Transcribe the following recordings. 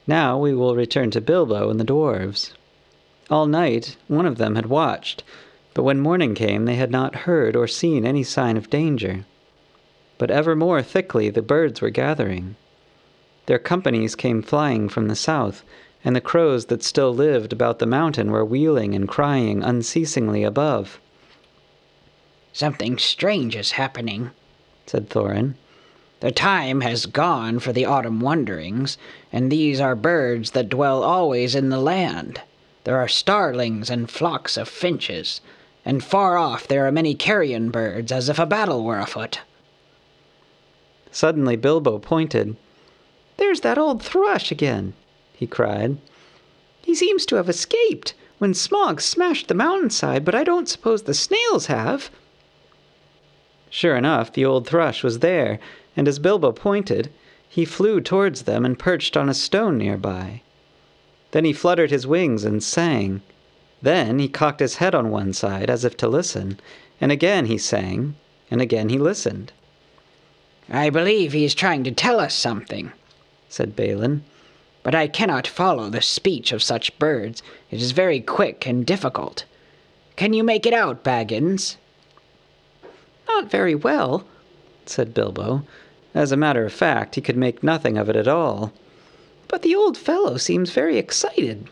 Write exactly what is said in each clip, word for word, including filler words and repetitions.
Now we will return to Bilbo and the dwarves. All night one of them had watched, but when morning came they had not heard or seen any sign of danger. But ever more thickly the birds were gathering. Their companies came flying from the south, and the crows that still lived about the mountain were wheeling and crying unceasingly above. "Something strange is happening," said Thorin. "The time has gone for the autumn wanderings, and these are birds that dwell always in the land. There are starlings and flocks of finches, and far off there are many carrion birds, as if a battle were afoot." Suddenly Bilbo pointed. "There's that old thrush again," he cried. "He seems to have escaped when Smaug smashed the mountainside, but I don't suppose the snails have." Sure enough, the old thrush was there, and as Bilbo pointed, he flew towards them and perched on a stone nearby. Then he fluttered his wings and sang. Then he cocked his head on one side as if to listen, and again he sang, and again he listened. "I believe he is trying to tell us something," said Balin. "but I cannot follow the speech of such birds. It is very quick and difficult. Can you make it out, Baggins?" "Not very well," said Bilbo. As a matter of fact, he could make nothing of it at all. "But the old fellow seems very excited."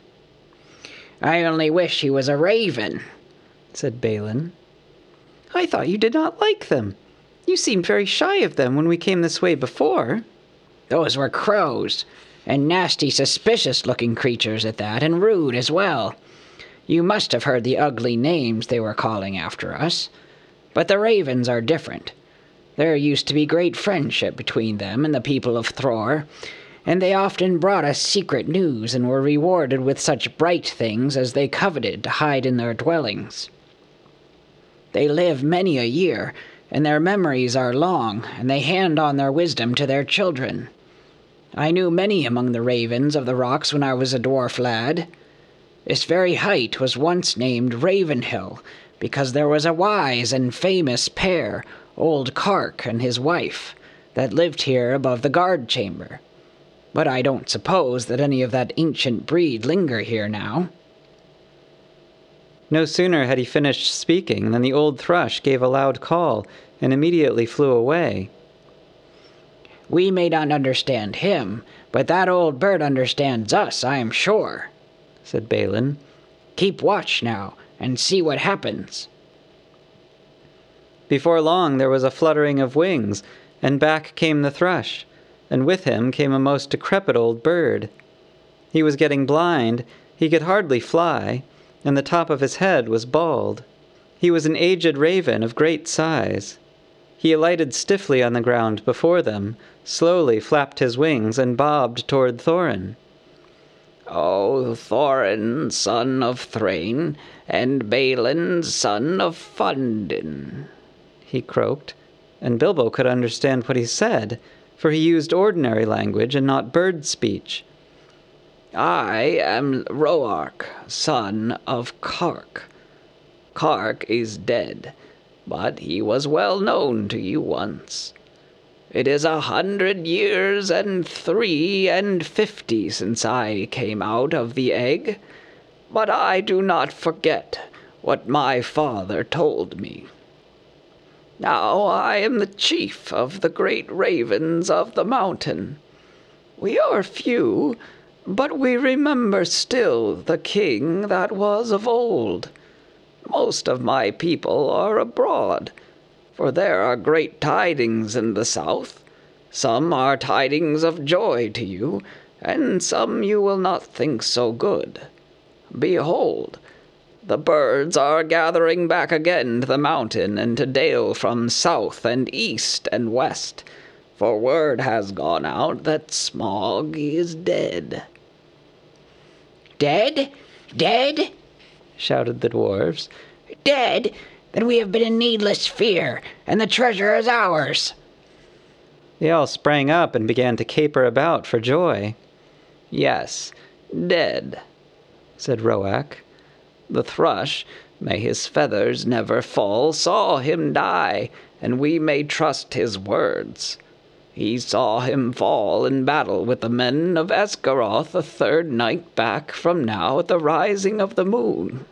"I only wish he was a raven," said Balin. "I thought you did not like them. You seemed very shy of them when we came this way before." "Those were crows, and nasty, suspicious-looking creatures at that, and rude as well. You must have heard the ugly names they were calling after us. But the ravens are different. There used to be great friendship between them and the people of Thror, and they often brought us secret news and were rewarded with such bright things as they coveted to hide in their dwellings. They live many a year, and their memories are long, and they hand on their wisdom to their children. I knew many among the ravens of the rocks when I was a dwarf lad. This very height was once named Ravenhill, because there was a wise and famous pair, old Kark and his wife, that lived here above the guard chamber. But I don't suppose that any of that ancient breed linger here now." No sooner had he finished speaking than the old thrush gave a loud call and immediately flew away. "We may not understand him, but that old bird understands us, I am sure," said Balin. "Keep watch now, and see what happens." Before long there was a fluttering of wings, and back came the thrush, and with him came a most decrepit old bird. He was getting blind, he could hardly fly, and the top of his head was bald. He was an aged raven of great size. He alighted stiffly on the ground before them, slowly flapped his wings, and bobbed toward Thorin. "O Thorin, son of Thrain, and Balin, son of Fundin," he croaked, and Bilbo could understand what he said, for he used ordinary language and not bird speech. "I am Roark, son of Kark. Kark is dead, but he was well known to you once. It is a hundred years and three and fifty since I came out of the egg, but I do not forget what my father told me. Now I am the chief of the great ravens of the mountain. We are few, but we remember still the king that was of old. Most of my people are abroad, for there are great tidings in the south. Some are tidings of joy to you, and some you will not think so good. Behold, the birds are gathering back again to the mountain and to Dale from south and east and west, for word has gone out that Smaug is dead." "Dead? Dead?" shouted the dwarves. "Dead? Then we have been in needless fear, and the treasure is ours." They all sprang up and began to caper about for joy. "Yes, dead," said Roark. "The thrush, may his feathers never fall, saw him die, and we may trust his words. He saw him fall in battle with the men of Esgaroth a third night back from now at the rising of the moon."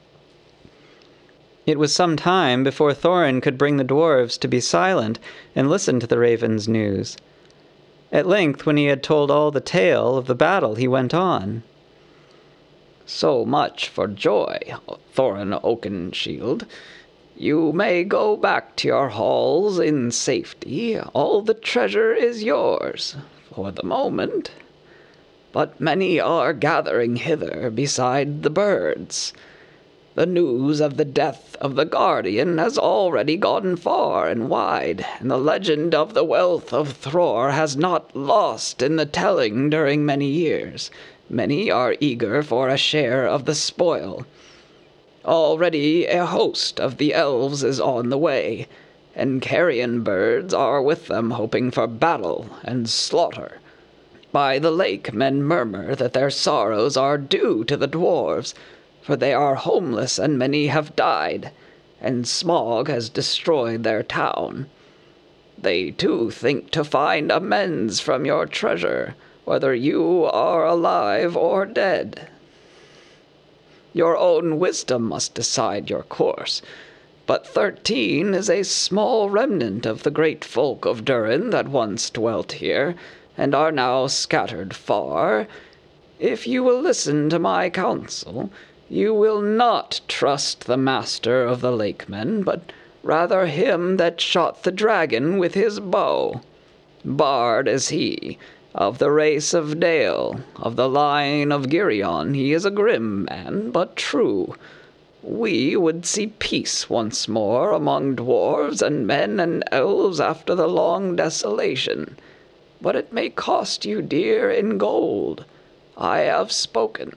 It was some time before Thorin could bring the dwarves to be silent and listen to the raven's news. At length, when he had told all the tale of the battle, he went on. "So much for joy, Thorin Oakenshield. You may go back to your halls in safety. All the treasure is yours, for the moment. But many are gathering hither beside the birds. The news of the death of the Guardian has already gone far and wide, and the legend of the wealth of Thror has not lost in the telling during many years. Many are eager for a share of the spoil. Already a host of the elves is on the way, and carrion birds are with them hoping for battle and slaughter. By the lake men murmur that their sorrows are due to the dwarves, for they are homeless and many have died, and Smaug has destroyed their town. They too think to find amends from your treasure, whether you are alive or dead. Your own wisdom must decide your course, but thirteen is a small remnant of the great folk of Durin that once dwelt here, and are now scattered far. If you will listen to my counsel, you will not trust the master of the lakemen, but rather him that shot the dragon with his bow. Bard is he, of the race of Dale, of the line of Girion. He is a grim man, but true. We would see peace once more among dwarves and men and elves after the long desolation. But it may cost you dear in gold. I have spoken."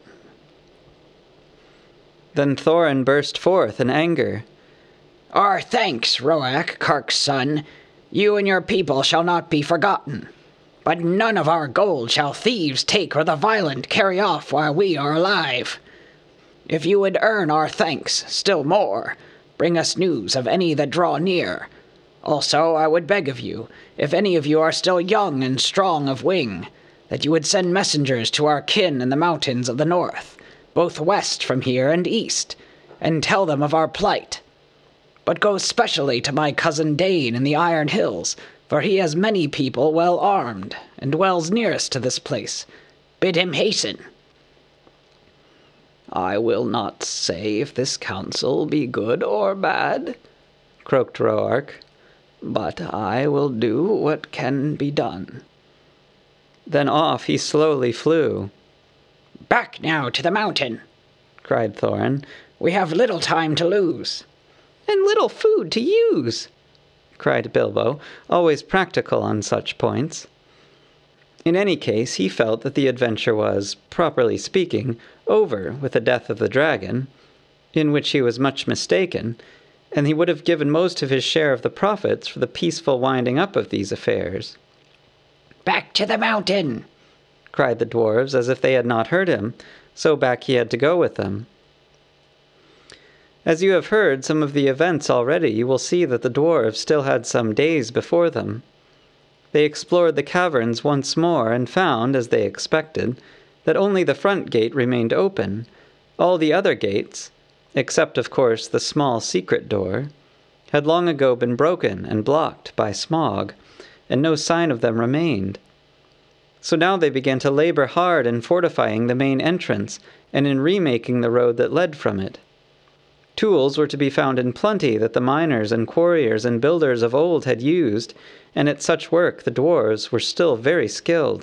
Then Thorin burst forth in anger. "Our thanks, Roak, Kark's son. You and your people shall not be forgotten. But none of our gold shall thieves take or the violent carry off while we are alive. If you would earn our thanks still more, bring us news of any that draw near. Also, I would beg of you, if any of you are still young and strong of wing, that you would send messengers to our kin in the mountains of the north, both west from here and east, and tell them of our plight. But go specially to my cousin Dane in the Iron Hills, for he has many people well armed, and dwells nearest to this place. Bid him hasten." "I will not say if this counsel be good or bad," croaked Roark, "but I will do what can be done." Then off he slowly flew. "Back now to the mountain," cried Thorin. "We have little time to lose." "And little food to use," cried Bilbo, always practical on such points. In any case, he felt that the adventure was, properly speaking, over with the death of the dragon, in which he was much mistaken, and he would have given most of his share of the profits for the peaceful winding up of these affairs. "Back to the mountain!" cried the dwarves, as if they had not heard him, so back he had to go with them. As you have heard some of the events already, you will see that the dwarves still had some days before them. They explored the caverns once more and found, as they expected, that only the front gate remained open. All the other gates, except of course the small secret door, had long ago been broken and blocked by Smaug, and no sign of them remained. So now they began to labor hard in fortifying the main entrance and in remaking the road that led from it. Tools were to be found in plenty that the miners and quarriers and builders of old had used, and at such work the dwarves were still very skilled.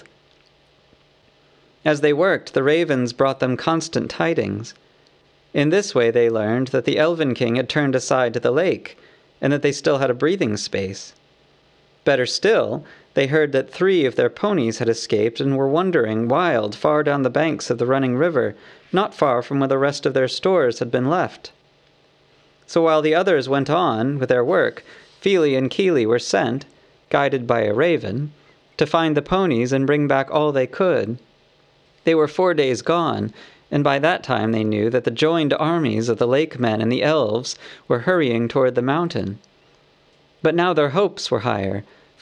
As they worked, the ravens brought them constant tidings. In this way they learned that the Elven King had turned aside to the lake, and that they still had a breathing space. Better still, they heard that three of their ponies had escaped and were wandering wild far down the banks of the running river, not far from where the rest of their stores had been left. So while the others went on with their work, Fili and Kili were sent, guided by a raven, to find the ponies and bring back all they could. They were four days gone, and by that time they knew that the joined armies of the lake men and the elves were hurrying toward the mountain. But now their hopes were higher, for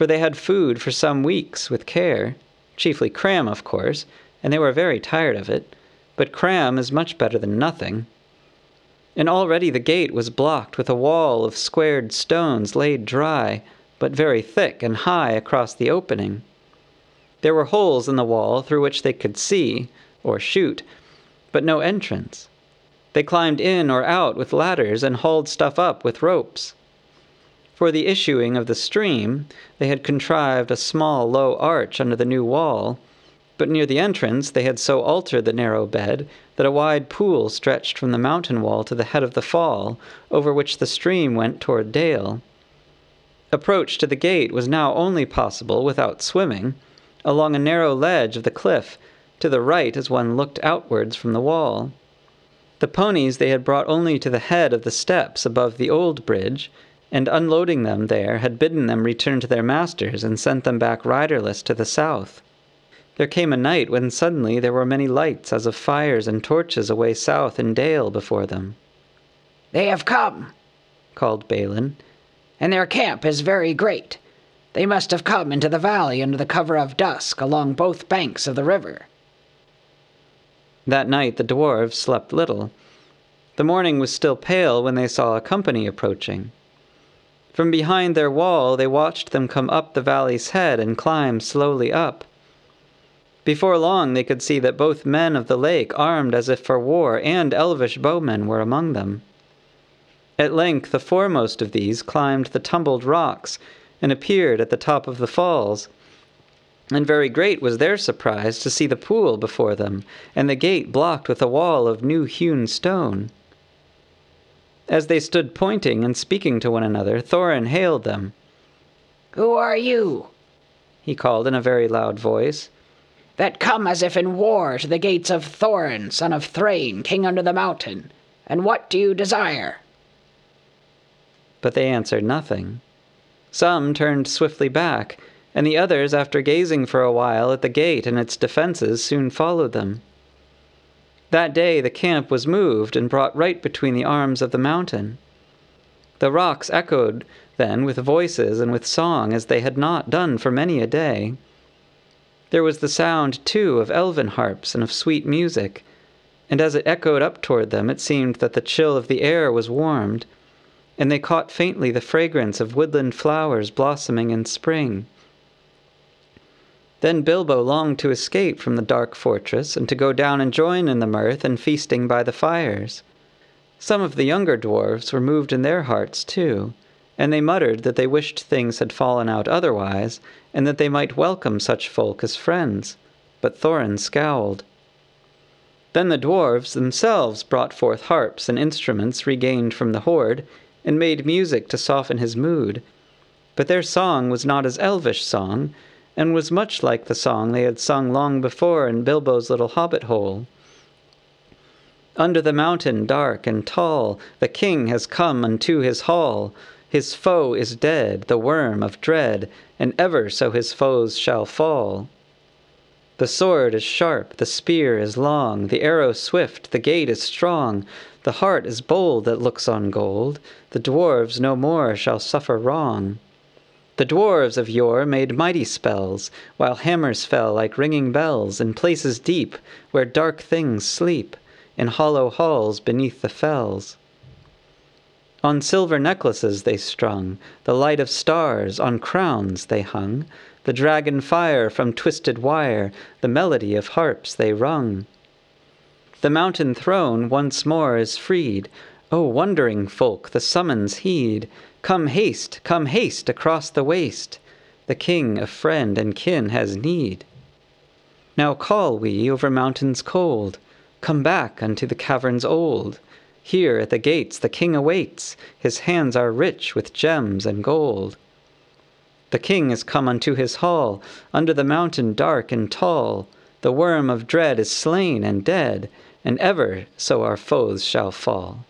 for they had food for some weeks with care, chiefly cram, of course, and they were very tired of it, but cram is much better than nothing. And already the gate was blocked with a wall of squared stones laid dry, but very thick and high across the opening. There were holes in the wall through which they could see, or shoot, but no entrance. They climbed in or out with ladders and hauled stuff up with ropes. For the issuing of the stream, they had contrived a small low arch under the new wall, but near the entrance they had so altered the narrow bed that a wide pool stretched from the mountain wall to the head of the fall, over which the stream went toward Dale. Approach to the gate was now only possible without swimming, along a narrow ledge of the cliff, to the right as one looked outwards from the wall. The ponies they had brought only to the head of the steps above the old bridge, and unloading them there had bidden them return to their masters and sent them back riderless to the south. There came a night when suddenly there were many lights as of fires and torches away south in Dale before them. "They have come," called Balin, "and their camp is very great. They must have come into the valley under the cover of dusk along both banks of the river." That night the dwarves slept little. The morning was still pale when they saw a company approaching. From behind their wall they watched them come up the valley's head and climb slowly up. Before long they could see that both men of the lake, armed as if for war, and elvish bowmen were among them. At length the foremost of these climbed the tumbled rocks and appeared at the top of the falls, and very great was their surprise to see the pool before them, and the gate blocked with a wall of new-hewn stone. As they stood pointing and speaking to one another, Thorin hailed them. "Who are you?" he called in a very loud voice. "That come as if in war to the gates of Thorin, son of Thrain, king under the mountain. And what do you desire?" But they answered nothing. Some turned swiftly back, and the others, after gazing for a while at the gate and its defenses, soon followed them. That day the camp was moved and brought right between the arms of the mountain. The rocks echoed then with voices and with song as they had not done for many a day. There was the sound, too, of elven harps and of sweet music, and as it echoed up toward them it seemed that the chill of the air was warmed, and they caught faintly the fragrance of woodland flowers blossoming in spring. Then Bilbo longed to escape from the dark fortress and to go down and join in the mirth and feasting by the fires. Some of the younger dwarves were moved in their hearts too, and they muttered that they wished things had fallen out otherwise, and that they might welcome such folk as friends. But Thorin scowled. Then the dwarves themselves brought forth harps and instruments regained from the hoard, and made music to soften his mood. But their song was not as elvish song, and was much like the song they had sung long before in Bilbo's little hobbit hole. Under the mountain dark and tall, the king has come unto his hall. His foe is dead, the worm of dread, and ever so his foes shall fall. The sword is sharp, the spear is long, the arrow swift, the gate is strong, the heart is bold that looks on gold, the dwarves no more shall suffer wrong. The dwarves of yore made mighty spells, while hammers fell like ringing bells in places deep, where dark things sleep, in hollow halls beneath the fells. On silver necklaces they strung the light of stars, on crowns they hung the dragon fire from twisted wire, the melody of harps they rung. The mountain throne once more is freed. O wondering folk, the summons heed. Come haste, come haste across the waste. The king of friend and kin has need. Now call we over mountains cold. Come back unto the caverns old. Here at the gates the king awaits. His hands are rich with gems and gold. The king is come unto his hall, under the mountain dark and tall. The worm of dread is slain and dead, and ever so our foes shall fall.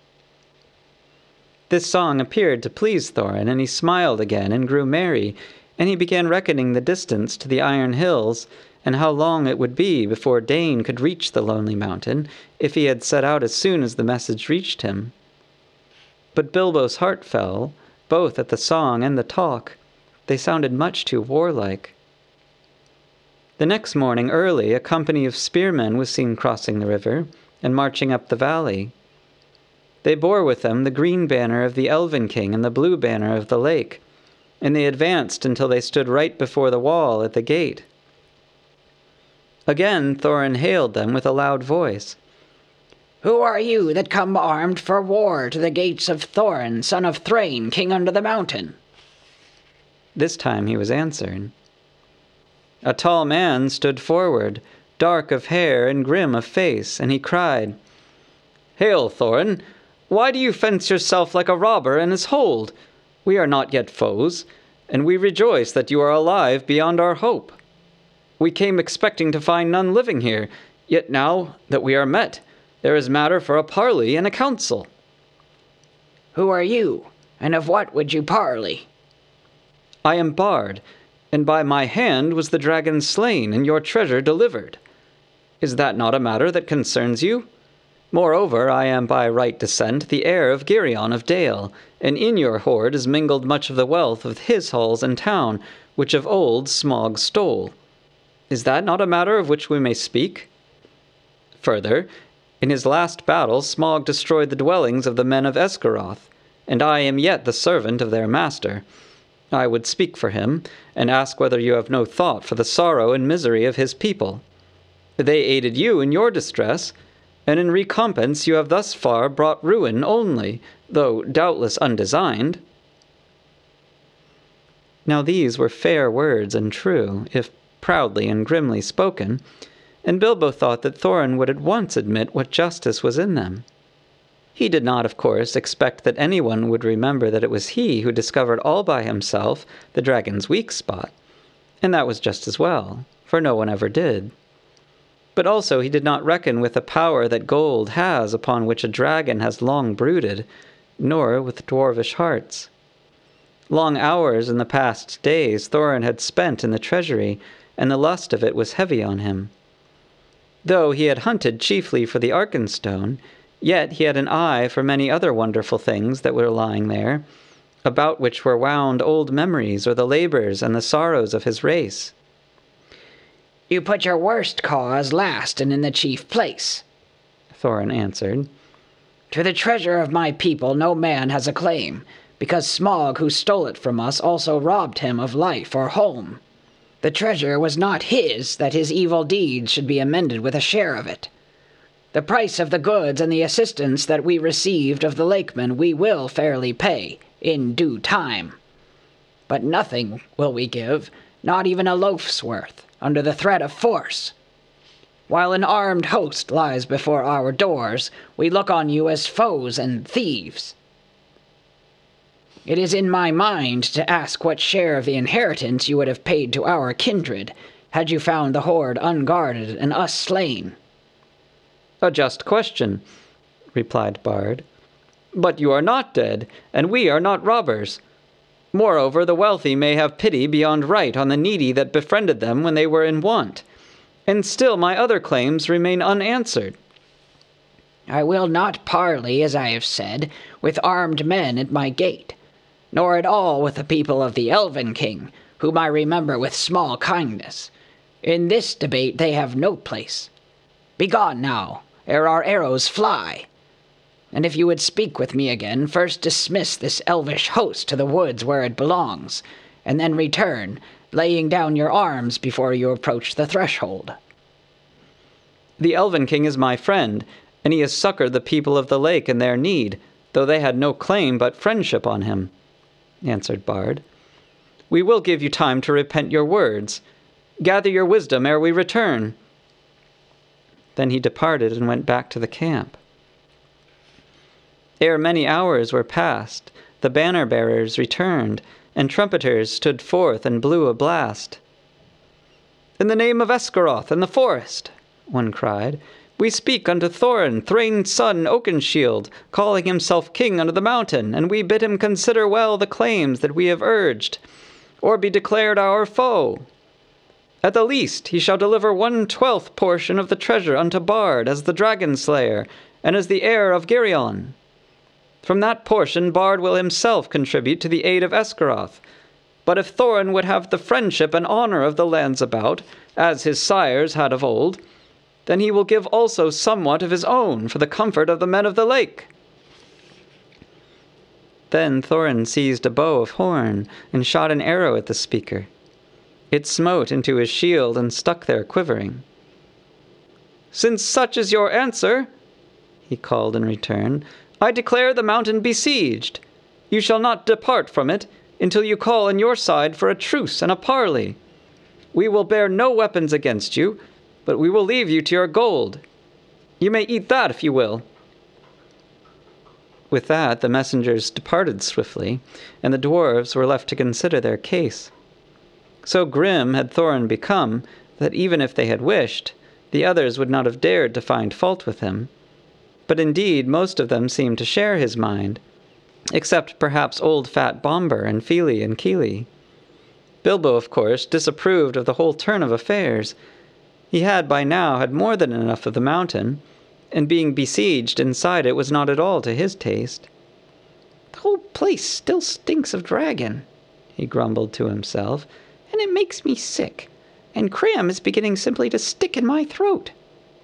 This song appeared to please Thorin, and he smiled again and grew merry, and he began reckoning the distance to the Iron Hills, and how long it would be before Dain could reach the lonely mountain, if he had set out as soon as the message reached him. But Bilbo's heart fell, both at the song and the talk, They sounded much too warlike. The next morning early, a company of spearmen was seen crossing the river and marching up the valley. They bore with them the green banner of the Elven King and the blue banner of the lake, and they advanced until they stood right before the wall at the gate. Again Thorin hailed them with a loud voice. "Who are you that come armed for war to the gates of Thorin, son of Thrain, king under the mountain?" This time he was answered. A tall man stood forward, dark of hair and grim of face, and he cried, "Hail, Thorin! Why do you fence yourself like a robber in his hold? We are not yet foes, and we rejoice that you are alive beyond our hope. We came expecting to find none living here, yet now that we are met, there is matter for a parley and a council." "Who are you, and of what would you parley?" "I am Bard, and by my hand was the dragon slain and your treasure delivered. Is that not a matter that concerns you? Moreover, I am by right descent the heir of Girion of Dale, and in your hoard is mingled much of the wealth of his halls and town, which of old Smaug stole. Is that not a matter of which we may speak? Further, in his last battle Smaug destroyed the dwellings of the men of Esgaroth, and I am yet the servant of their master. I would speak for him, and ask whether you have no thought for the sorrow and misery of his people. They aided you in your distress, and in recompense you have thus far brought ruin only, though doubtless undesigned." Now these were fair words and true, if proudly and grimly spoken, and Bilbo thought that Thorin would at once admit what justice was in them. He did not, of course, expect that anyone would remember that it was he who discovered all by himself the dragon's weak spot, and that was just as well, for no one ever did. But also he did not reckon with the power that gold has upon which a dragon has long brooded, nor with dwarvish hearts. Long hours in the past days Thorin had spent in the treasury, and the lust of it was heavy on him. Though he had hunted chiefly for the Arkenstone, yet he had an eye for many other wonderful things that were lying there, about which were wound old memories or the labours and the sorrows of his race. "You put your worst cause last and in the chief place," Thorin answered. "To the treasure of my people no man has a claim, because Smaug, who stole it from us, also robbed him of life or home. The treasure was not his, that his evil deeds should be amended with a share of it. The price of the goods and the assistance that we received of the Lakemen we will fairly pay, in due time. But nothing will we give, not even a loaf's worth, under the threat of force. While an armed host lies before our doors, we look on you as foes and thieves. It is in my mind to ask what share of the inheritance you would have paid to our kindred, had you found the hoard unguarded and us slain." "A just question," replied Bard. "But you are not dead, and we are not robbers. Moreover, the wealthy may have pity beyond right on the needy that befriended them when they were in want, and still my other claims remain unanswered." "I will not parley, as I have said, with armed men at my gate, nor at all with the people of the Elven King, whom I remember with small kindness. In this debate they have no place. Begone now, ere our arrows fly. And if you would speak with me again, first dismiss this elvish host to the woods where it belongs, and then return, laying down your arms before you approach the threshold." "The Elven King is my friend, and he has succored the people of the lake in their need, though they had no claim but friendship on him," answered Bard. "We will give you time to repent your words. Gather your wisdom ere we return." Then he departed and went back to the camp. Ere many hours were past, the banner-bearers returned, and trumpeters stood forth and blew a blast. "In the name of Esgaroth and the forest," one cried, "we speak unto Thorin, Thrain's son Oakenshield, calling himself king under the mountain, and we bid him consider well the claims that we have urged, or be declared our foe. At the least he shall deliver one-twelfth portion of the treasure unto Bard as the dragon-slayer, and as the heir of Girion. From that portion Bard will himself contribute to the aid of Esgaroth, But if Thorin would have the friendship and honor of the lands about, as his sires had of old, then he will give also somewhat of his own for the comfort of the men of the lake." Then Thorin seized a bow of horn and shot an arrow at the speaker. It smote into his shield and stuck there quivering. "Since such is your answer," he called in return, "I declare the mountain besieged. You shall not depart from it until you call on your side for a truce and a parley. We will bear no weapons against you, but we will leave you to your gold. You may eat that if you will." With that, the messengers departed swiftly, and the dwarves were left to consider their case. So grim had Thorin become that even if they had wished, the others would not have dared to find fault with him. But indeed, most of them seemed to share his mind, except perhaps old fat Bombur and Fili and Kili. Bilbo, of course, disapproved of the whole turn of affairs. He had by now had more than enough of the mountain, and being besieged inside it was not at all to his taste. "The whole place still stinks of dragon," he grumbled to himself, "and it makes me sick, and cram is beginning simply to stick in my throat.